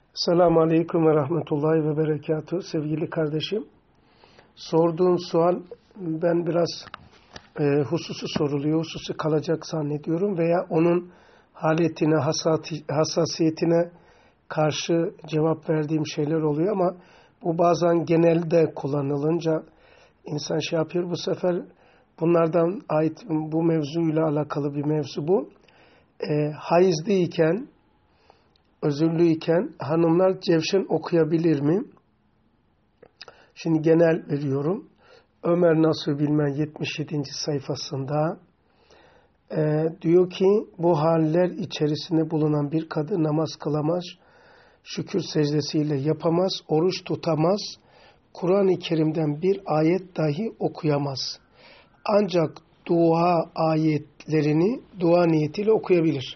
Selamun Aleyküm ve Rahmetullahi ve Berekatuhu. Sevgili kardeşim, sorduğun sual ben biraz hususi soruluyor, hususi kalacak zannediyorum veya onun haletine, hassasiyetine karşı cevap verdiğim şeyler oluyor ama bu bazen genelde kullanılınca insan şey yapıyor. Bu sefer bunlardan ait bu mevzuyla alakalı bir mevzu bu. Hayızlıyken, özürlüyken hanımlar cevşen okuyabilir mi? Şimdi genel veriyorum. Ömer Nasuh Bilmen 77. sayfasında diyor ki bu haller içerisinde bulunan bir kadın namaz kılamaz, şükür secdesiyle yapamaz, oruç tutamaz, Kur'an-ı Kerim'den bir ayet dahi okuyamaz. Ancak dua ayetlerini dua niyetiyle okuyabilir.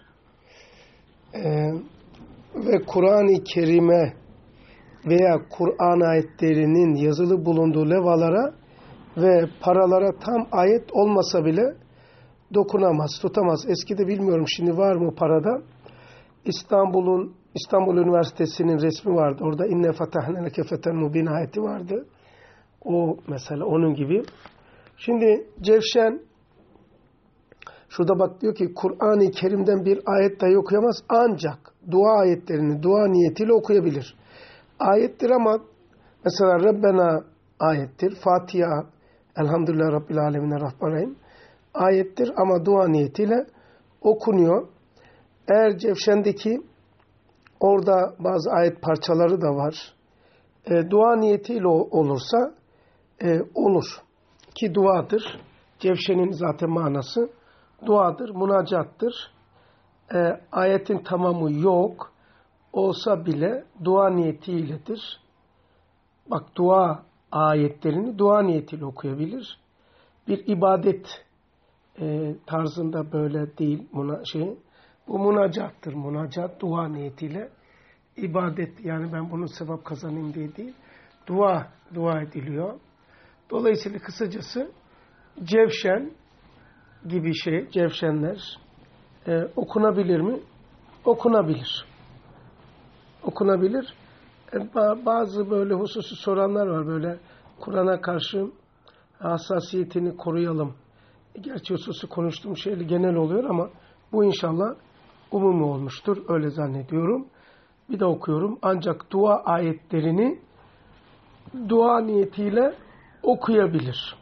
Ve Kur'an-ı Kerim'e veya Kur'an ayetlerinin yazılı bulunduğu levhalara ve paralara tam ayet olmasa bile dokunamaz, tutamaz. Eskide bilmiyorum şimdi var mı parada. İstanbul Üniversitesi'nin resmi vardı. Orada inne fetahne leke feten mubin ayeti vardı. O mesela onun gibi. Şimdi Cevşen şurada bak diyor ki Kur'an-ı Kerim'den bir ayet dahi okuyamaz ancak dua ayetlerini dua niyetiyle okuyabilir. Ayettir ama mesela Rabbena ayettir. Fatiha Elhamdülillah Rabbil Alemin Rahmanirrahim ayettir ama dua niyetiyle okunuyor. Eğer Cevşen'deki orada bazı ayet parçaları da var. Dua niyetiyle olursa olur. Ki duadır. Cevşen'in zaten manası duadır, münacattır. Ayetin tamamı yok. Olsa bile dua niyetiyledir. Bak dua ayetlerini dua niyetiyle okuyabilir. Bir ibadet tarzında böyle değil. Bu münacattır. Münacat dua niyetiyle. İbadet yani ben bunun sevap kazanayım diye değil. Dua ediliyor. Dolayısıyla kısacası Cevşen gibi Cevşenler okunabilir mi? Okunabilir. Okunabilir. Bazı böyle hususi soranlar var böyle Kur'an'a karşı hassasiyetini koruyalım. Gerçi hususi konuştuğum şey genel oluyor ama bu inşallah umumi olmuştur. Öyle zannediyorum. Bir de okuyorum. Ancak dua ayetlerini dua niyetiyle okuyabilir.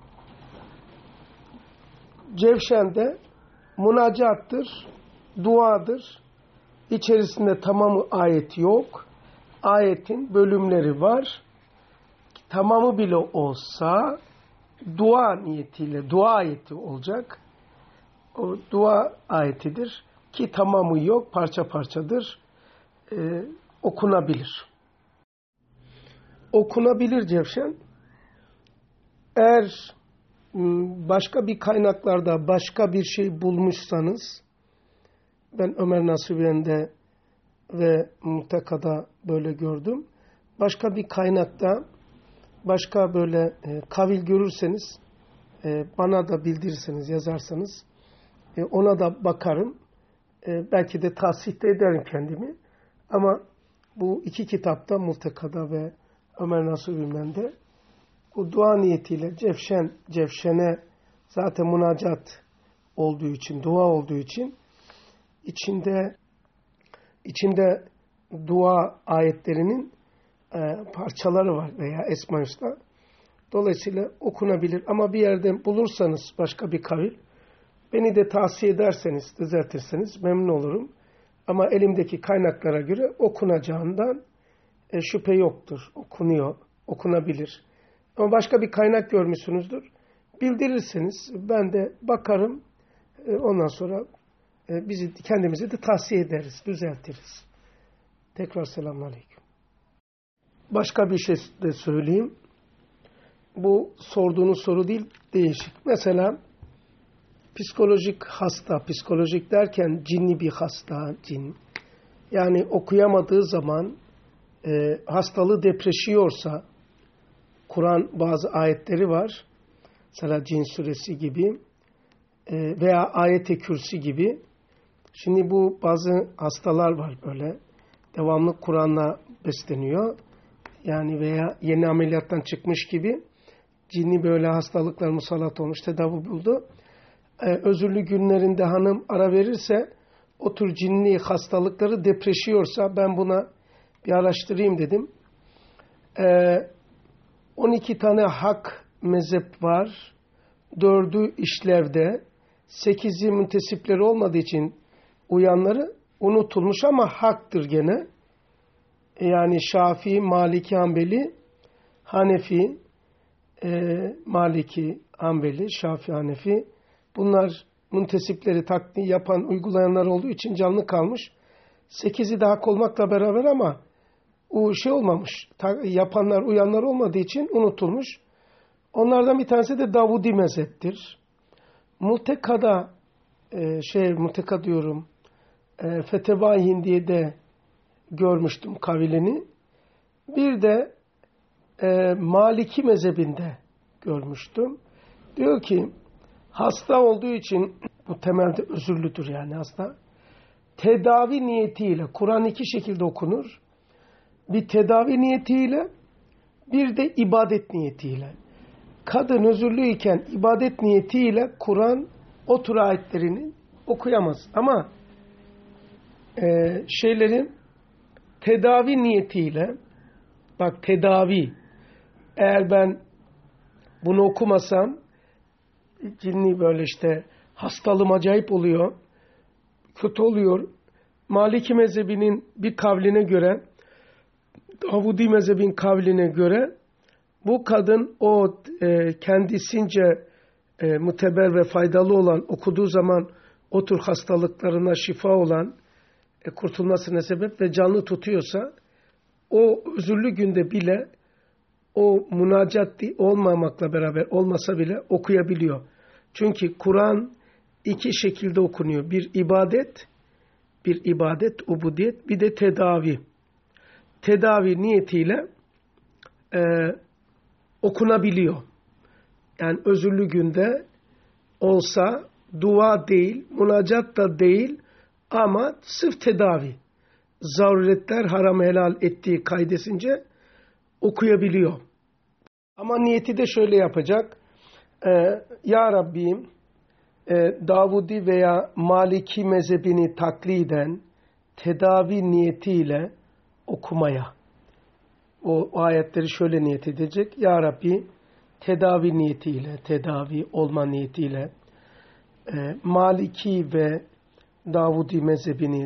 Cevşen'de münacattır, duadır. İçerisinde tamamı ayet yok. Ayetin bölümleri var. Tamamı bile olsa dua niyetiyle dua ayeti olacak. O dua ayetidir ki tamamı yok, parça parçadır. Okunabilir. Okunabilir Cevşen. Eğer başka bir kaynaklarda başka bir şey bulmuşsanız ben Ömer Nasuhi'nde ve Muhteka'da böyle gördüm. Başka bir kaynakta başka böyle kavil görürseniz bana da bildirirseniz, yazarsanız ona da bakarım. Belki de tahsih de ederim kendimi. Ama bu iki kitapta Muhteka'da ve Ömer Nasuhi'de bu dua niyetiyle Cevşen'e zaten münacat olduğu için, dua olduğu için içinde dua ayetlerinin parçaları var veya Esma-i Hüsna. Dolayısıyla okunabilir. Ama bir yerden bulursanız başka bir kavil, beni de tavsiye ederseniz, düzeltirseniz memnun olurum. Ama elimdeki kaynaklara göre okunacağından şüphe yoktur. Okunuyor, okunabilir. Ama başka bir kaynak görmüşsünüzdür. Bildirirseniz ben de bakarım. Ondan sonra kendimizi de tavsiye ederiz, düzeltiriz. Tekrar selamünaleyküm. Başka bir şey de söyleyeyim. Bu sorduğunuz soru değil, değişik. Mesela psikolojik hasta, psikolojik derken cinli bir hasta, cin. Yani okuyamadığı zaman hastalığı depreşiyorsa, Kur'an bazı ayetleri var. Mesela Cin suresi gibi veya Ayet-i Kürsi gibi. Şimdi bu bazı hastalar var böyle. devamlı Kur'an'la besleniyor. Yani veya yeni ameliyattan çıkmış gibi cinni böyle hastalıklar musallat olmuş, tedavi buldu. Özürlü günlerinde hanım ara verirse o tür cinni hastalıkları depreşiyorsa ben buna bir araştırayım dedim. 12 tane hak mezhep var. 4'ü işlevde. 8'i müntesipleri olmadığı için uyanları unutulmuş ama haktır gene. Yani Şafii, Maliki, Hanbeli, Hanefi, Maliki, Hanbeli, Şafii, Hanefi. Bunlar müntesipleri taklit yapan, uygulayanlar olduğu için canlı kalmış. 8'i de hak olmakla beraber ama o şey olmamış. Yapanlar, uyanlar olmadığı için unutulmuş. Onlardan bir tanesi de Davudi mezheptir. Multeka'da Multeka diyorum. Feteva-i Hindiye'de görmüştüm kavilini. Bir de Maliki mezhebinde görmüştüm. Diyor ki hasta olduğu için bu temelde özürlüdür yani hasta. Tedavi niyetiyle Kur'an 2 şekilde okunur. Bir tedavi niyetiyle bir de ibadet niyetiyle. Kadın özürlüyken ibadet niyetiyle Kur'an o tür ayetlerini okuyamaz. Ama tedavi niyetiyle bak tedavi eğer ben bunu okumasam cinni böyle işte hastalığım acayip oluyor. Kötü oluyor. Maliki mezhebinin bir kavline göre Davudi mezhebin kavline göre bu kadın o kendisince muteber ve faydalı olan okuduğu zaman o tür hastalıklarına şifa olan kurtulmasına sebep ve canlı tutuyorsa o özürlü günde bile o münacat olmamakla beraber olmasa bile okuyabiliyor. Çünkü Kur'an 2 şekilde okunuyor. Bir ibadet, ubudiyet, bir de tedavi. Tedavi niyetiyle okunabiliyor. Yani özürlü günde olsa dua değil, münacat da değil ama sırf tedavi. Zaruretler haram helal ettiği kaydesince okuyabiliyor. Ama niyeti de şöyle yapacak. Ya Rabbim Davudi veya Maliki mezhebini takliden tedavi niyetiyle okumaya. O ayetleri şöyle niyet edecek. Ya Rabbi tedavi niyetiyle, tedavi olma niyetiyle Maliki ve Davudi mezhebini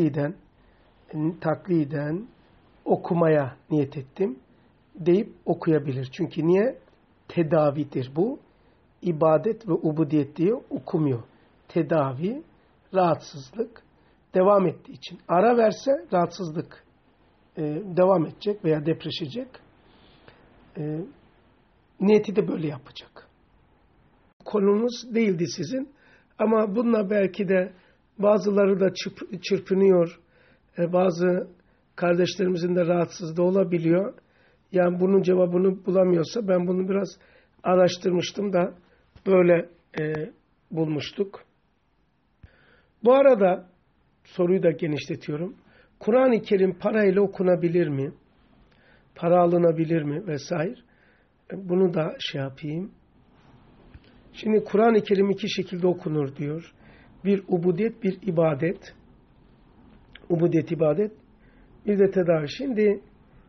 takliden okumaya niyet ettim deyip okuyabilir. Çünkü niye? Tedavidir bu. İbadet ve ubudiyet diye okumuyor. Tedavi, rahatsızlık devam ettiği için. Ara verse rahatsızlık devam edecek veya depreşecek. Niyeti de böyle yapacak. Konumuz değildi sizin. Ama bununla belki de bazıları da çırpınıyor. Bazı kardeşlerimizin de rahatsızlığı olabiliyor. Yani bunun cevabını bulamıyorsa ben bunu biraz araştırmıştım da böyle bulmuştuk. Bu arada soruyu da genişletiyorum. Kur'an-ı Kerim parayla okunabilir mi? Para alınabilir mi? Vesaire. Bunu da yapayım. Şimdi Kur'an-ı Kerim 2 şekilde okunur diyor. Bir ubudiyet, bir ibadet. Ubudiyet, ibadet. Bir de tedavi. Şimdi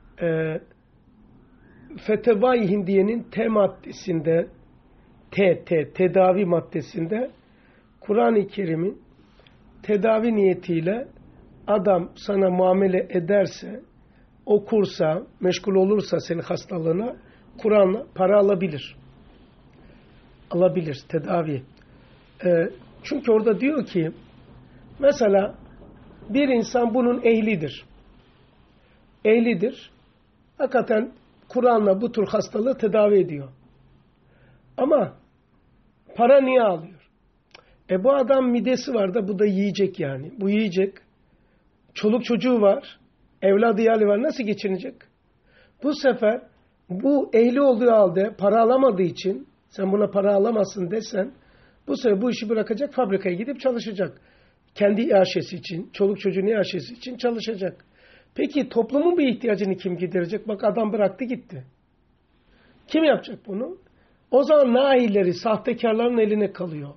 Feteva-i Hindiye'nin maddesinde tedavi maddesinde Kur'an-ı Kerim'in tedavi niyetiyle adam sana muamele ederse, okursa, meşgul olursa senin hastalığına Kur'an'la para alabilir. Alabilir tedavi. Çünkü orada diyor ki mesela bir insan bunun ehlidir. Ehlidir. Hakikaten Kur'an'la bu tür hastalığı tedavi ediyor. Ama para niye alıyor? Bu adam midesi var da bu da yiyecek yani. Bu yiyecek. Çoluk çocuğu var. Evladı yali var. Nasıl geçinecek? Bu sefer bu ehli olduğu halde para alamadığı için sen buna para alamazsın desen bu sefer bu işi bırakacak, fabrikaya gidip çalışacak. Kendi iaşesi için, çoluk çocuğun iaşesi için çalışacak. Peki toplumun bir ihtiyacını kim giderecek? Bak adam bıraktı gitti. Kim yapacak bunu? O zaman nailleri, sahtekarların eline kalıyor.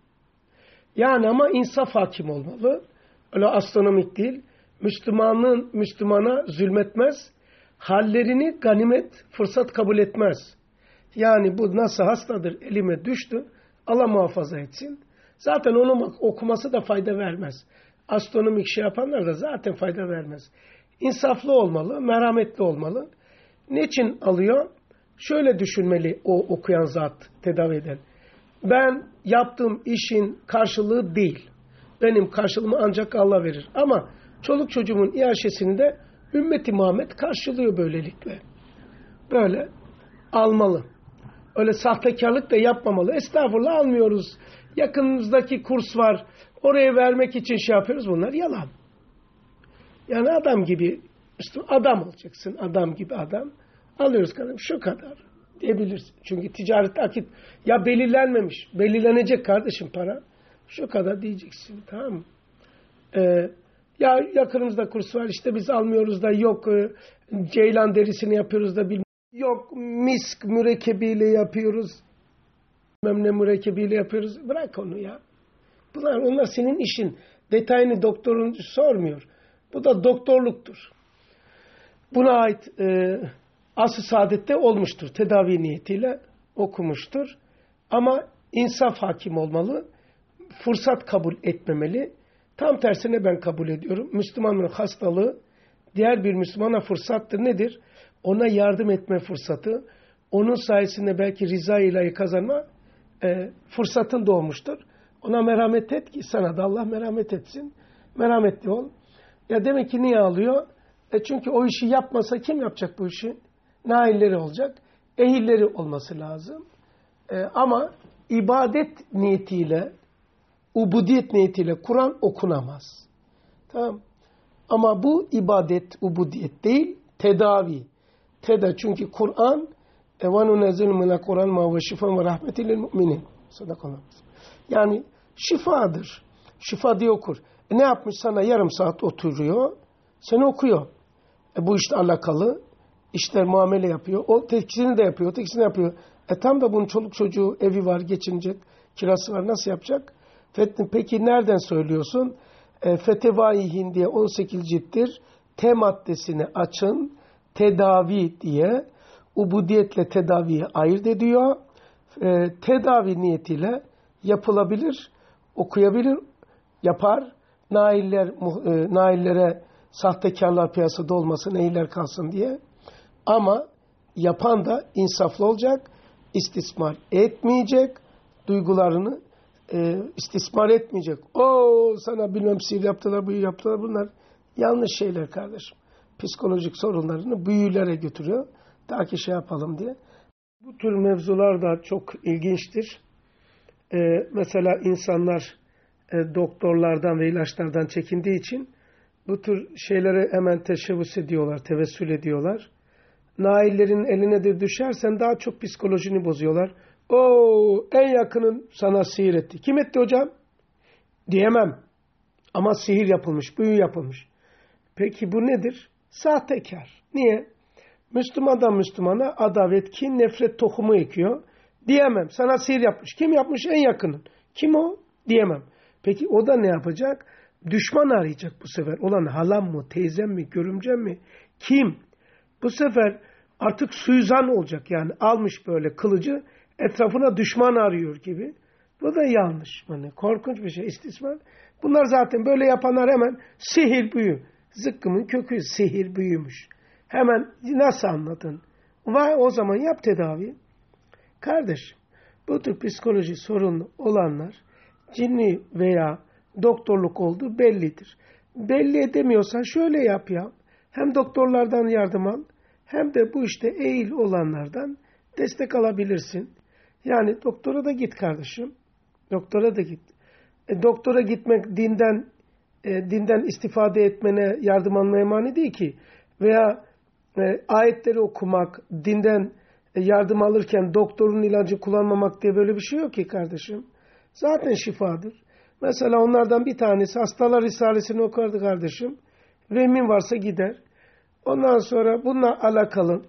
Yani ama insaf hakim olmalı. Öyle astronomik değil. Müslümana zulmetmez. Hallerini ganimet, fırsat kabul etmez. Yani bu nasıl hastadır, elime düştü. Allah muhafaza etsin. Zaten onun okuması da fayda vermez. Astronomik şey yapanlar da zaten fayda vermez. İnsaflı olmalı, merhametli olmalı. Niçin alıyor? Şöyle düşünmeli o okuyan zat, tedavi eden. Ben yaptığım işin karşılığı değil. Benim karşılığımı ancak Allah verir. Ama çoluk çocuğumun iaşesini de ümmeti Muhammed karşılıyor böylelikle. Böyle almalı. Öyle sahtekarlık da yapmamalı. Estağfurullah almıyoruz. Yakınımızdaki kurs var. Oraya vermek için şey yapıyoruz. Bunlar yalan. Yani adam gibi adam olacaksın. Adam gibi adam. Alıyoruz kardeşim şu kadar diyebilirsin. Çünkü ticaret akit ya belirlenmemiş. Belirlenecek kardeşim para. Şu kadar diyeceksin. Tamam mı? Ya yakınımızda kurs var işte biz almıyoruz da yok ceylan derisini yapıyoruz da yok misk mürekkebiyle yapıyoruz. Bilmem ne mürekkebiyle yapıyoruz. Bırak onu ya. Onlar senin işin. Detayını doktorun sormuyor. Bu da doktorluktur. Buna ait Asr-ı Saadet'te olmuştur. Tedavi niyetiyle okumuştur. Ama insaf hakim olmalı. Fırsat kabul etmemeli. Tam tersine ben kabul ediyorum. Müslümanın hastalığı diğer bir Müslümana fırsattır. Nedir? Ona yardım etme fırsatı. Onun sayesinde belki rıza ilahi kazanma fırsatın doğmuştur. Ona merhamet et ki sana da Allah merhamet etsin. Merhametli ol. Ya demek ki niye alıyor? Çünkü o işi yapmasa kim yapacak bu işi? Nailleri olacak. Ehilleri olması lazım. Ama ibadet niyetiyle, ubudiyet niyetiyle Kur'an okunamaz. Tamam. Ama bu ibadet, ubudiyet değil, tedavi. Çünkü Kur'an وَنُنَزِّلُ مِنَ الْقُرْآنِ مَا هُوَ شِفَاءٌ وَرَحْمَةٌ لِلْمُؤْمِنِينَ. Sadakallah. Yani şifadır. Şifa diye okur. Ne yapmış sana yarım saat oturuyor, seni okuyor. Bu işte alakalı. İşler muamele yapıyor. O tekisini de yapıyor, tekisini yapıyor. Tam da bunun çoluk çocuğu evi var, geçinecek, kirası var. Nasıl yapacak? Peki nereden söylüyorsun? Fetevai Hindiye 18 cilttir. T maddesini açın. Tedavi diye. Ubudiyetle tedaviyi ayırt ediyor. Tedavi niyetiyle yapılabilir, okuyabilir, yapar. Naillere sahtekarlar piyasada olmasın, ehiller kalsın diye. Ama yapan da insaflı olacak, istismar etmeyecek, duygularını istismar etmeyecek. Sana bilmem sihir yaptılar, büyü yaptılar. Bunlar yanlış şeyler kardeşim. Psikolojik sorunlarını büyülere götürüyor. Daha ki şey yapalım diye. Bu tür mevzular da çok ilginçtir. Mesela insanlar doktorlardan ve ilaçlardan çekindiği için bu tür şeylere hemen teşebbüs ediyorlar, tevessül ediyorlar. Naillerin eline de düşersen daha çok psikolojini bozuyorlar. En yakının sana sihir etti. Kim etti hocam? Diyemem. Ama sihir yapılmış, büyü yapılmış. Peki bu nedir? Sahtekar. Niye? Müslümandan Müslümana adavet, kin, nefret tohumu ekiyor. Diyemem. Sana sihir yapmış. Kim yapmış? En yakının. Kim o? Diyemem. Peki o da ne yapacak? Düşman arayacak bu sefer. Olan halam mı, teyzem mi, görümcem mi? Kim? Bu sefer artık suizan olacak. Yani almış böyle kılıcı etrafına düşman arıyor gibi. Bu da yanlış. Yani korkunç bir şey. İstismar. Bunlar zaten böyle yapanlar hemen sihir büyü. Zıkkımın kökü sihir büyümüş. Hemen nasıl anladın? O zaman yap tedavi. Kardeşim, bu tür psikoloji sorunlu olanlar cinni veya doktorluk olduğu bellidir. Belli edemiyorsan şöyle yap ya. Hem doktorlardan yardım al, hem de bu işte eğil olanlardan destek alabilirsin. Yani doktora da git kardeşim. Doktora da git. Doktora gitmek dinden istifade etmene, yardım almaya mani değil ki. Veya ayetleri okumak, dinden yardım alırken doktorun ilacı kullanmamak diye böyle bir şey yok ki kardeşim. Zaten şifadır. Mesela onlardan bir tanesi Hastalar Risalesi'ni okurdu kardeşim. Vehmin varsa gider. Ondan sonra bununla alakalı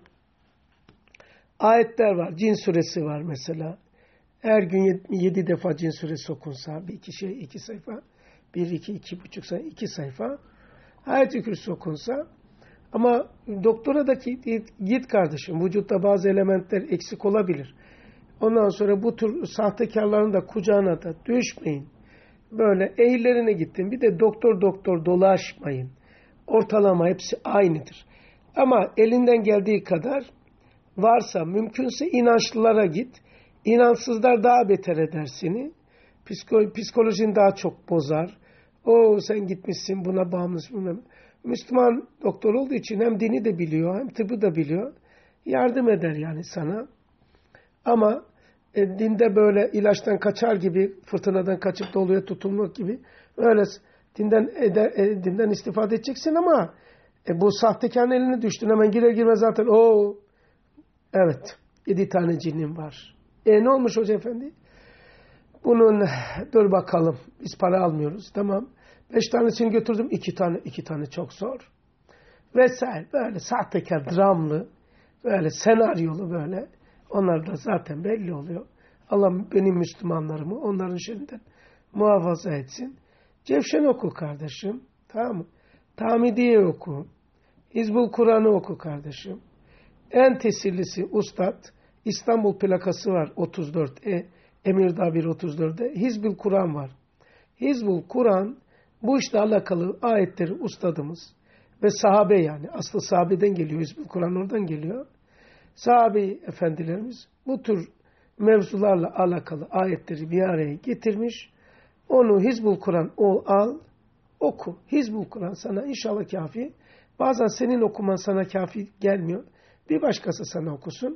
ayetler var. Cin suresi var mesela. Her gün 7 defa Cin suresi okunsa, iki sayfa, 2,5 sayfa, 2 sayfa, Ayet-i Kürsi okunsa, ama doktora da git kardeşim, vücutta bazı elementler eksik olabilir. Ondan sonra bu tür sahtekarların da kucağına da düşmeyin. Böyle eğillerine gittin. Bir de doktor dolaşmayın. Ortalama hepsi aynıdır. Ama elinden geldiği kadar varsa, mümkünse inançlılara git. İnansızlar daha beter eder seni. Psikolojini daha çok bozar. Sen gitmişsin buna bağımlısın. Müslüman doktor olduğu için hem dini de biliyor hem tıbbı da biliyor. Yardım eder yani sana. Ama dinde böyle ilaçtan kaçar gibi, fırtınadan kaçıp doluya tutulmak gibi öyle dinden istifade edeceksin ama bu sahtekarın eline düştün. Hemen girer girmez zaten evet 7 tane cinnim var. Ne olmuş hoca efendi? Bunun dur bakalım. Biz para almıyoruz. Tamam. 5 tanesini götürdüm. 2 tane çok zor. Vesaire. Böyle sahtekar, dramlı, böyle senaryolu böyle. Onlar da zaten belli oluyor. Allah benim Müslümanlarımı onların şerrinden muhafaza etsin. Cevşen oku kardeşim. Tamam mı? Tamidiye oku. Hizbul Kur'an'ı oku kardeşim. En tesirlisi Ustad. İstanbul plakası var 34'e. Emirdağ 134'e. Hizbul Kur'an var. Hizbul Kur'an bu işle alakalı ayetleri ustadımız ve sahabe yani. Aslı sahabeden geliyor. Hizbul Kur'an oradan geliyor. Sahabe efendilerimiz bu tür mevzularla alakalı ayetleri bir araya getirmiş. Onu Hizbul Kur'an al, oku. Hizbul Kur'an sana inşallah kafi. Bazen senin okuman sana kafi gelmiyor. Bir başkası sana okusun.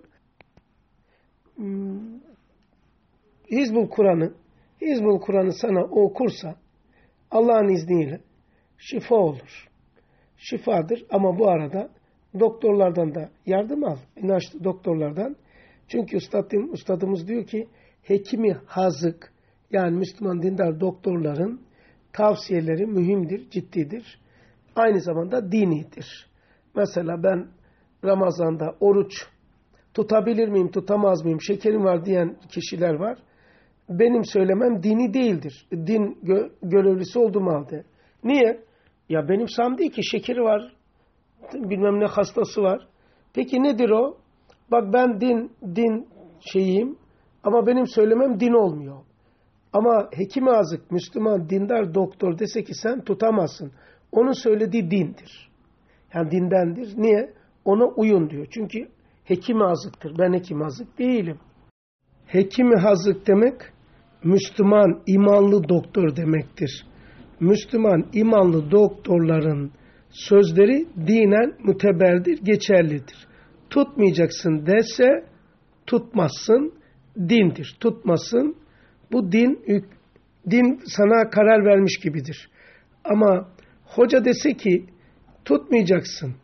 Hizbul Kur'an'ı sana okursa Allah'ın izniyle şifa olur. Şifadır ama bu arada doktorlardan da yardım al. İnançlı doktorlardan. Çünkü ustadımız diyor ki hekimi hazık yani Müslüman dindar doktorların tavsiyeleri mühimdir, ciddidir. Aynı zamanda dinidir. Mesela ben Ramazan'da oruç tutabilir miyim, tutamaz mıyım, şekerim var diyen kişiler var. Benim söylemem dini değildir. Din görevlisi olduğum halde. Niye? Ya benim saham değil ki, şekeri var, bilmem ne hastası var. Peki nedir o? Bak ben din şeyiyim ama benim söylemem din olmuyor. Ama hekim azık, Müslüman, dindar doktor dese ki sen tutamazsın. Onun söylediği dindir. Yani dindendir. Niye? Ona uyun diyor. Çünkü hekim azıktır. Ben hekim azık değilim. Hekim hazık demek Müslüman, imanlı doktor demektir. Müslüman, imanlı doktorların sözleri dinen müteberdir, geçerlidir. Tutmayacaksın dese tutmazsın, dindir. Tutmasın, bu din sana karar vermiş gibidir. Ama hoca dese ki tutmayacaksın.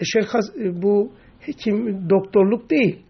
Bu hekim doktorluk değil.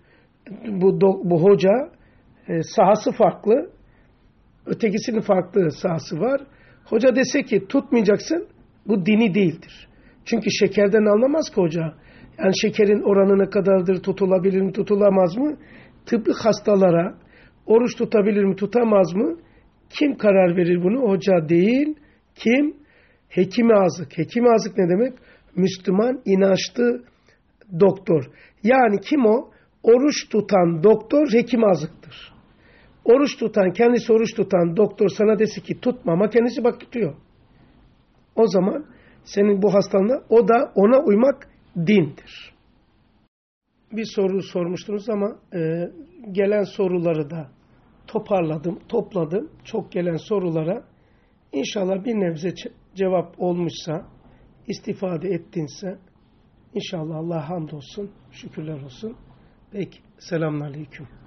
Bu hoca sahası farklı. Ötekisinin farklı sahası var. Hoca dese ki tutmayacaksın, bu dini değildir. Çünkü şekerden anlamaz ki hoca. Yani şekerin oranı ne kadardır, tutulabilir mi, tutulamaz mı? Tıbbi hastalara oruç tutabilir mi, tutamaz mı? Kim karar verir bunu? Hoca değil. Kim? Hekimi azık. Hekimi azık ne demek? Müslüman, inançlı doktor. Yani kim o? Oruç tutan doktor hekim azıktır. Kendisi oruç tutan doktor sana dese ki tutma ama kendisi bak tutuyor. O zaman senin bu hastalığında o da ona uymak dindir. Bir soru sormuştunuz ama gelen soruları da topladım. Çok gelen sorulara inşallah bir nebze cevap olmuşsa, istifade ettinse inşallah Allah'a hamdolsun, şükürler olsun. Peki, selamünaleyküm.